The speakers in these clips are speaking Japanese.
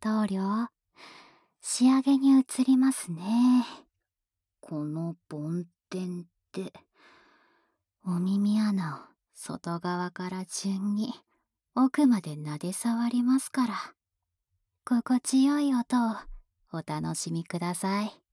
棟梁、仕上げに移りますね。この梵天って、お耳穴を外側から順に奥まで撫で触りますから、心地よい音をお楽しみください。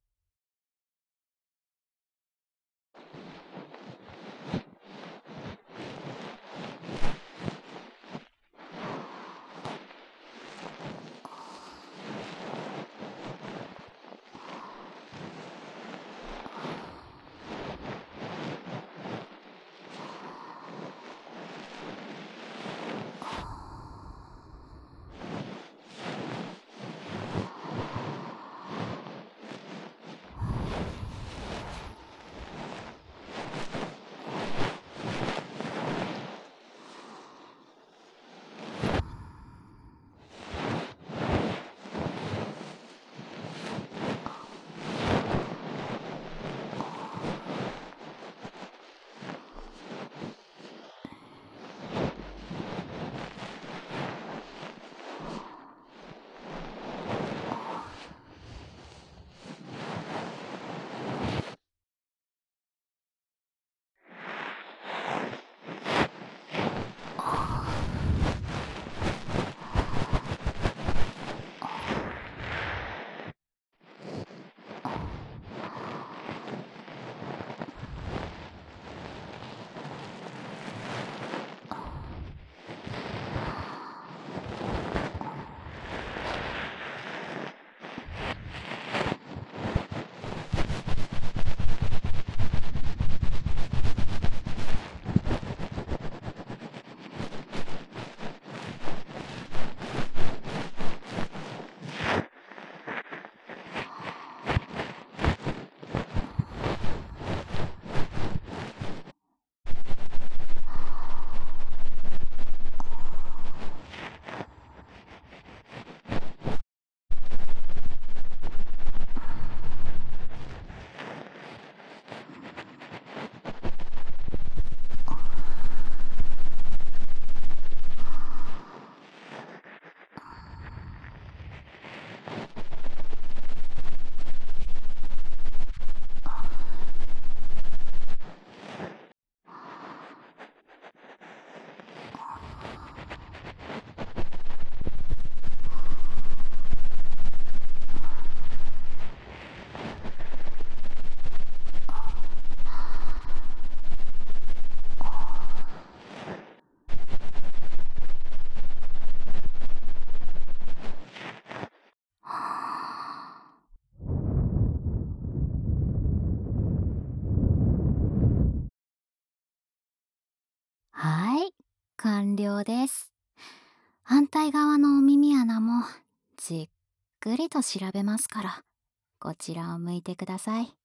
はい、完了です。反対側のお耳穴もじっくりと調べますから、こちらを向いてください。